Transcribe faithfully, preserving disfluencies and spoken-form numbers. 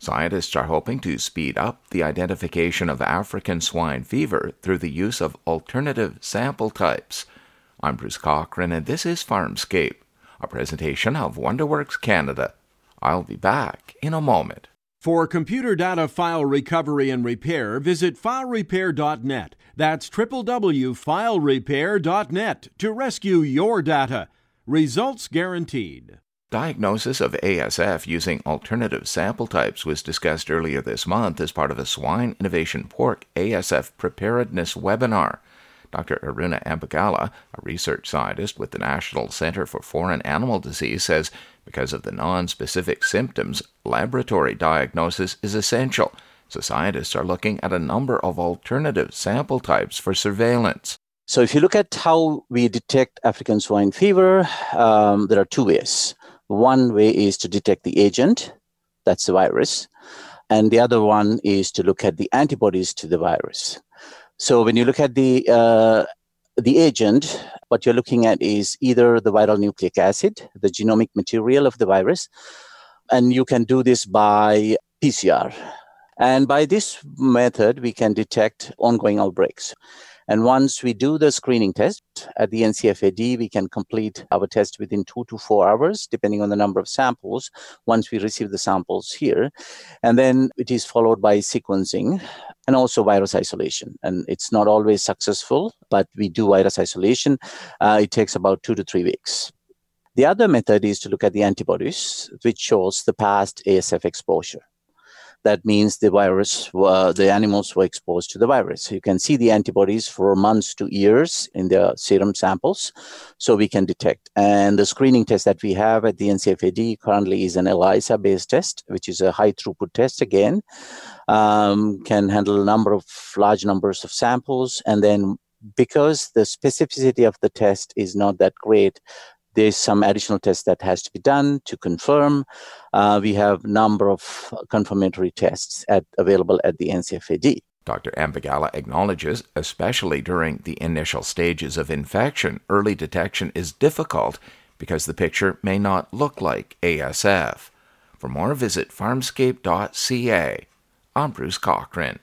Scientists are hoping to speed up the identification of African swine fever through the use of alternative sample types. I'm Bruce Cochran, and this is Farmscape, a presentation of WonderWorks Canada. I'll be back in a moment. For computer data file recovery and repair, visit file repair dot net. That's w w w dot file repair dot net to rescue your data. Results guaranteed. Diagnosis of A S F using alternative sample types was discussed earlier this month as part of a Swine Innovation Pork A S F Preparedness webinar. Doctor Aruna Ambagala, a research scientist with the National Center for Foreign Animal Disease, says because of the non-specific symptoms, laboratory diagnosis is essential, so scientists are looking at a number of alternative sample types for surveillance. So if you look at how we detect African swine fever, um, there are two ways. One way is to detect the agent, that's the virus, and the other one is to look at the antibodies to the virus. So when you look at the uh, the agent, what you're looking at is either the viral nucleic acid, the genomic material of the virus, and you can do this by P C R. And by this method, we can detect ongoing outbreaks. And once we do the screening test at the N C F A D, we can complete our test within two to four hours, depending on the number of samples, once we receive the samples here. And then it is followed by sequencing and also virus isolation. And it's not always successful, but we do virus isolation. Uh, it takes about two to three weeks. The other method is to look at the antibodies, which shows the past A S F exposure. That means the virus, uh, the animals were exposed to the virus. You can see the antibodies for months to years in the serum samples, so we can detect. And the screening test that we have at the N C F A D currently is an ELISA-based test, which is a high-throughput test again, um, can handle a number of large numbers of samples. And then because the specificity of the test is not that great, there's some additional tests that has to be done to confirm. Uh, we have a number of confirmatory tests at, available at the N C F A D. Doctor Ambagala acknowledges, especially during the initial stages of infection, early detection is difficult because the picture may not look like A S F. For more, visit farmscape dot c a. I'm Bruce Cochran.